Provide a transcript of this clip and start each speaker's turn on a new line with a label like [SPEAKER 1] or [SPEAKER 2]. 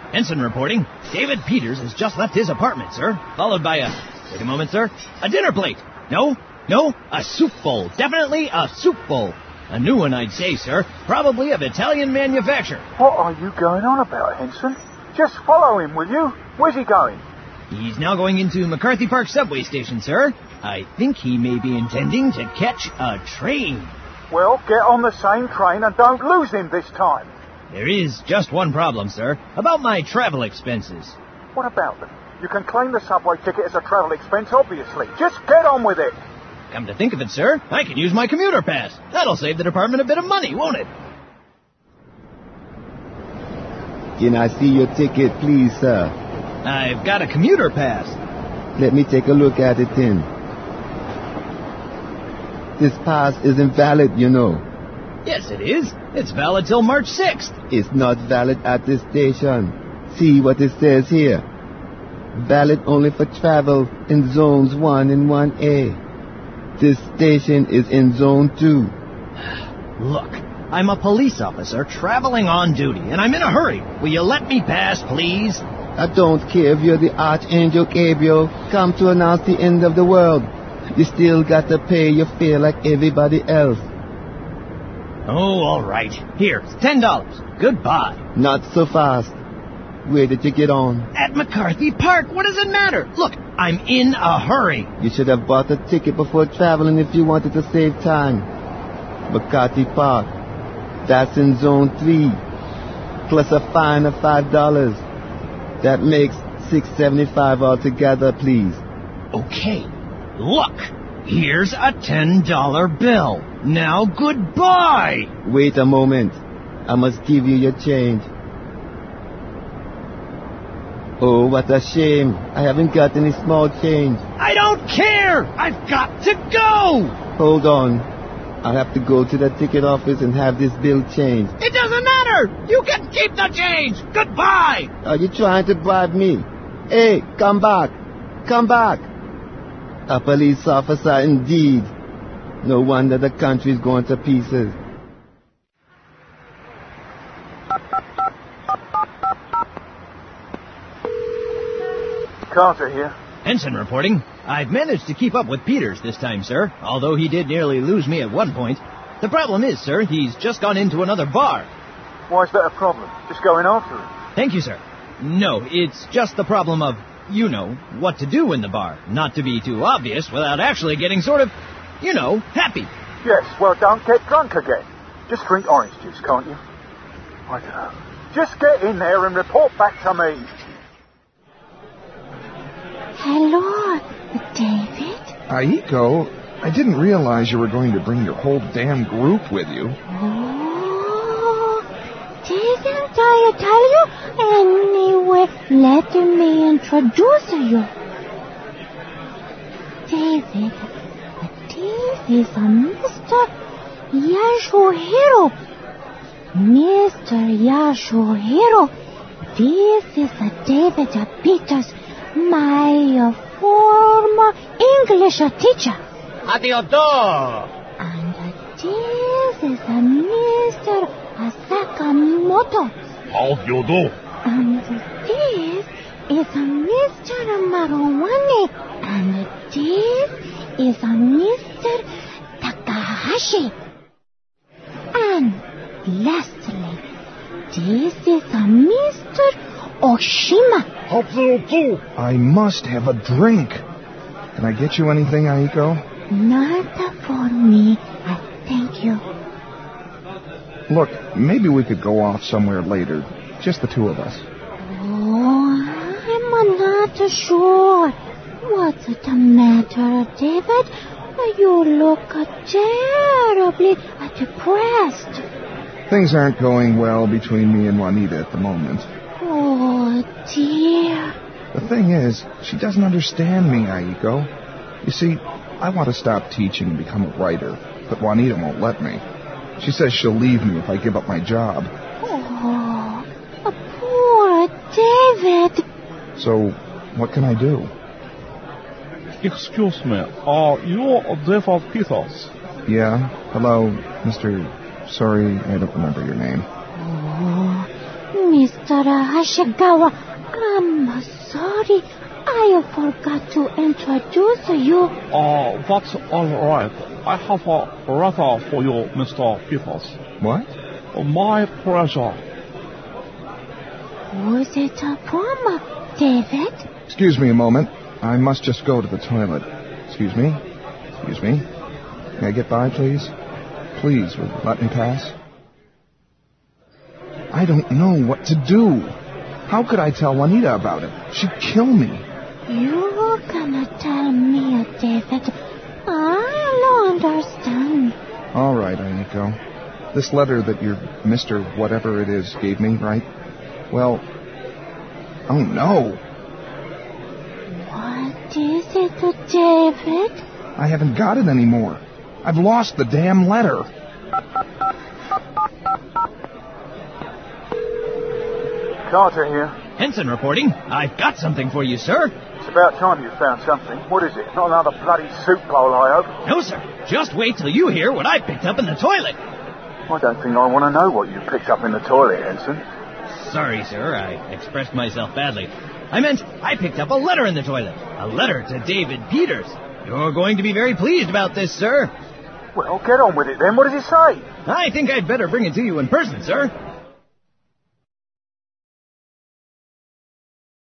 [SPEAKER 1] Ensign reporting. David Peters has just left his apartment, sir, followed by wait a moment, sir, a dinner plate. No, a soup bowl. Definitely a soup bowl. A new one, I'd say, sir. Probably of Italian manufacture.
[SPEAKER 2] What are you going on about, Ensign? Just follow him, will you? Where's he going?
[SPEAKER 1] He's now going into McCarthy Park subway station, sir. I think he may be intending to catch a train.
[SPEAKER 2] Well, get on the same train and don't lose him this time.
[SPEAKER 1] There is just one problem, sir, about my travel expenses.
[SPEAKER 2] What about them? You can claim the subway ticket as a travel expense, obviously. Just get on with it.
[SPEAKER 1] Come to think of it, sir, I can use my commuter pass. That'll save the department a bit of money, won't it?
[SPEAKER 3] Can I see your ticket, please, sir?
[SPEAKER 1] I've got a commuter pass.
[SPEAKER 3] Let me take a look at it then. This pass isn't valid, you know.
[SPEAKER 1] Yes, it is. It's valid till March 6th.
[SPEAKER 3] It's not valid at this station. See what it says here. Valid only for travel in zones 1 and 1A. This station is in zone 2.
[SPEAKER 1] Look, I'm a police officer traveling on duty, and I'm in a hurry. Will you let me pass, please?
[SPEAKER 3] I don't care if you're the Archangel Gabriel, come to announce the end of the world. You still got to pay your fare like everybody else.
[SPEAKER 1] Oh, all right. Here, $10. Goodbye.
[SPEAKER 3] Not so fast. Where did you get on?
[SPEAKER 1] At McCarthy Park. What does it matter? Look, I'm in a hurry.
[SPEAKER 3] You should have bought a ticket before traveling if you wanted to save time. McCarthy Park. That's in zone 3. Plus a fine of $5. That makes $6.75 altogether, please.
[SPEAKER 1] Okay. Look, here's a $10 bill. Now goodbye.
[SPEAKER 3] Wait a moment. I must give you your change. Oh, what a shame. I haven't got any small change.
[SPEAKER 1] I don't care. I've got to go.
[SPEAKER 3] Hold on. I'll have to go to the ticket office and have this bill changed.
[SPEAKER 1] It doesn't matter. You can keep the change. Goodbye.
[SPEAKER 3] Are you trying to bribe me? Hey, come back. Come back. A police officer indeed. No wonder the country's going to pieces.
[SPEAKER 2] Carter here.
[SPEAKER 1] Ensign reporting. I've managed to keep up with Peters this time, sir, although he did nearly lose me at one point. The problem is, sir, he's just gone into another bar.
[SPEAKER 2] Why is that a problem? Just going after him.
[SPEAKER 1] Thank you, sir. No, it's just the problem of, you know, what to do in the bar. Not to be too obvious without actually getting sort of, you know, happy.
[SPEAKER 2] Yes, well, don't get drunk again. Just drink orange juice, can't you? I don't know. Just get in there and report back to me.
[SPEAKER 4] Hello, David?
[SPEAKER 5] Aiko, I didn't realize you were going to bring your whole damn group with you.
[SPEAKER 4] Oh, didn't I tell you? Anyway, let me introduce you. David, this is Mr. Yashuhiro. Mr. Yashuhiro, this is David Peters, my former English teacher.
[SPEAKER 1] Adiodo!
[SPEAKER 4] And this is Mr. Sakamoto.
[SPEAKER 6] How do you do?
[SPEAKER 4] And this is Mr. Maruwane. And this is Mr. Takahashi. And lastly, this is Mr. Oshima.
[SPEAKER 6] How do you do?
[SPEAKER 5] I must have a drink. Can I get you anything, Aiko?
[SPEAKER 4] Not for me, thank you.
[SPEAKER 5] Look, maybe we could go off somewhere later. Just the two of us.
[SPEAKER 4] Oh, I'm not sure. What's the matter, David? You look terribly depressed.
[SPEAKER 5] Things aren't going well between me and Juanita at the moment.
[SPEAKER 4] Oh, dear.
[SPEAKER 5] The thing is, she doesn't understand me, Aiko. You see, I want to stop teaching and become a writer, but Juanita won't let me. She says she'll leave me if I give up my job.
[SPEAKER 4] Oh, poor David.
[SPEAKER 5] So, what can I do?
[SPEAKER 6] Excuse me, are you David Peters?
[SPEAKER 5] Yeah? Hello, Mr. Sorry, I don't remember your name.
[SPEAKER 4] Oh, Mr. Mr. Hashikawa, I'm sorry. I forgot to introduce you.
[SPEAKER 6] That's all right. I have a letter for you, Mr. Peters.
[SPEAKER 5] What?
[SPEAKER 6] My pleasure.
[SPEAKER 4] Who's it from, David?
[SPEAKER 5] Excuse me a moment. I must just go to the toilet. Excuse me. Excuse me. May I get by, please? Please, will you let me pass? I don't know what to do. How could I tell Juanita about it? She'd kill me.
[SPEAKER 4] You're gonna tell me, David. I'll understand.
[SPEAKER 5] All right, Aiko. This letter that your Mr. Whatever it is gave me, right? Well, oh no.
[SPEAKER 4] What is it, David?
[SPEAKER 5] I haven't got it anymore. I've lost the damn letter.
[SPEAKER 2] Carter here.
[SPEAKER 1] Henson reporting. I've got something for you, sir.
[SPEAKER 2] It's about time you found something. What is it? Not another bloody soup bowl, I hope.
[SPEAKER 1] No, sir. Just wait till you hear what I picked up in the toilet.
[SPEAKER 2] I don't think I want to know what you picked up in the toilet, Henson.
[SPEAKER 1] Sorry, sir. I expressed myself badly. I meant I picked up a letter in the toilet. A letter to David Peters. You're going to be very pleased about this, sir.
[SPEAKER 2] Well, get on with it then. What does it say?
[SPEAKER 1] I think I'd better bring it to you in person, sir.